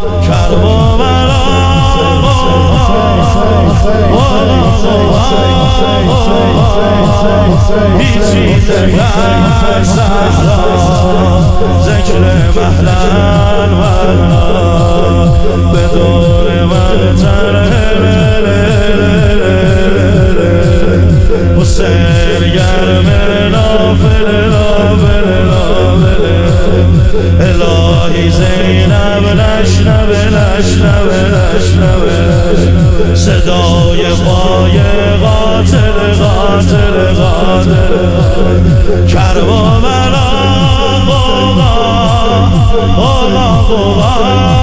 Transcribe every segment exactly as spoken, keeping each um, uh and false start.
کربلا هیچی در صحرا ذکر محلن ولا به دور من حسین گرم لافل لافل لافل الهی زینب نشنب نشنب نشنب صدای پای قاتل قاتل قاتل کربلا قوقا قوقا قوقا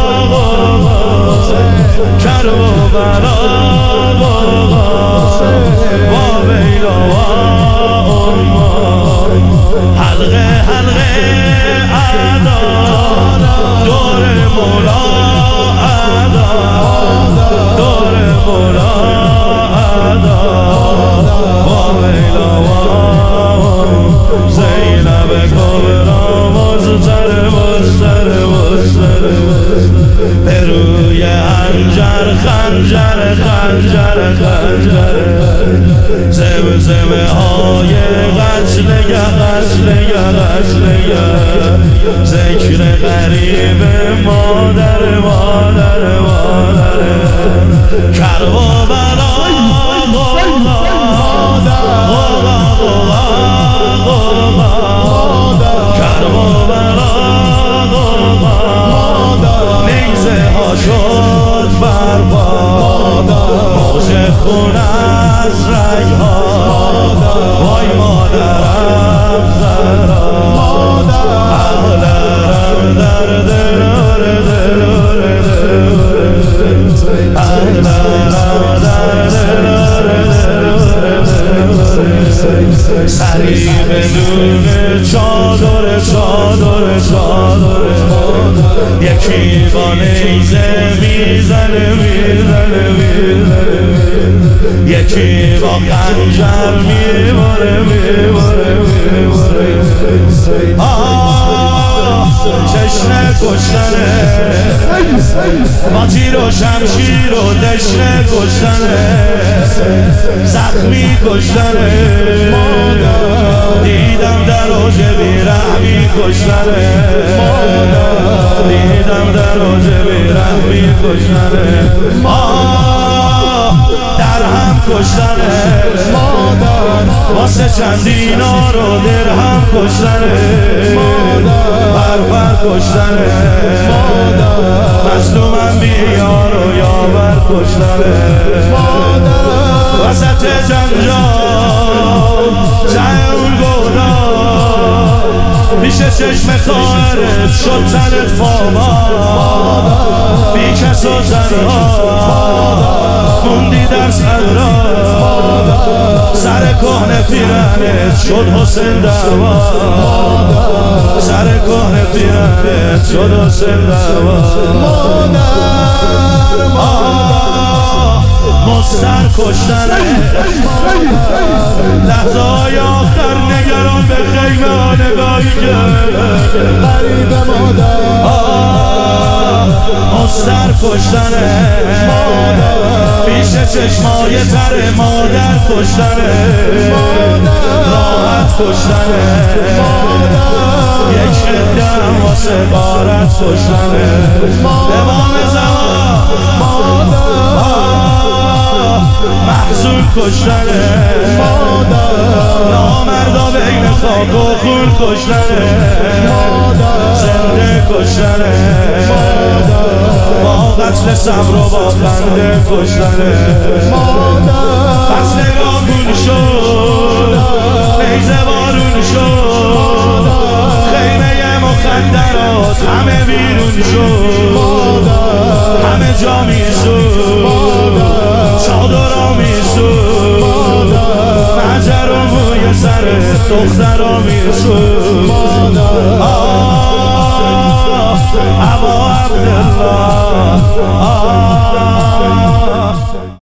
کربلا قوقا و ویلا و اما حلقه حلقه اعدا دور مولا اعدا دور مولا اعدا و ویلا و زینب کبرا مزتر مزتر مزتر به روی خنجر خنجر خنجر خنجر زمزمه های قتلگه قتلگه قتلگه ذکر غریب مادر مادر مادر کربلا قوقا قوقا قوقا کربلا قوقا نیزه ها شد برباد موج خون از رگ ها وای مادرم زهرا اهلرم در دلور دلور دلور اهلرم در دلور دلور سری بدون چادر چادر چادر یکی با نیزه میزنه میزنه میزنه یکی با خنجر میبره میبره میبره آه چشنه کشتنه با تیر و شمشیر و دشنه کشتنه زخمی کشتنه دیدم در اوج بیرحمی کشتنه دیدم در اوج بیرحمی کشتنه آه در هم کشتنه واسه چند دینار و درهم کشتنه برفر کشتنه مظلومم بیار و یاور کشتنه وسط جنجال ته اون گودا پیش چشم خواهرت شد تنت فاما بی کس و زنها موندی در صحرا سر کهنه پیرنت شد حسین دعوا سر کهنه پیرنت شد حسین دعوا مستر کشتنه لحظه های آخر نگران به خیمه ها نگاهی کرد غریب مادر مستر کشتنه پیش چشمای تر مادر کشتنه راحت کشتنه یک شدم واسه بارت کشتنه امام زمان محزون کشتنه نامردا بین خاک و خون کشتنه زنده کشتنه با قتل صبر و با خنده کشتنه پس نگاه گون شد نیزه بارون شد خیمه مخدرات همه بیرون شد همه جا میسود چادرها میسود مجر و موی سر دخترها میسود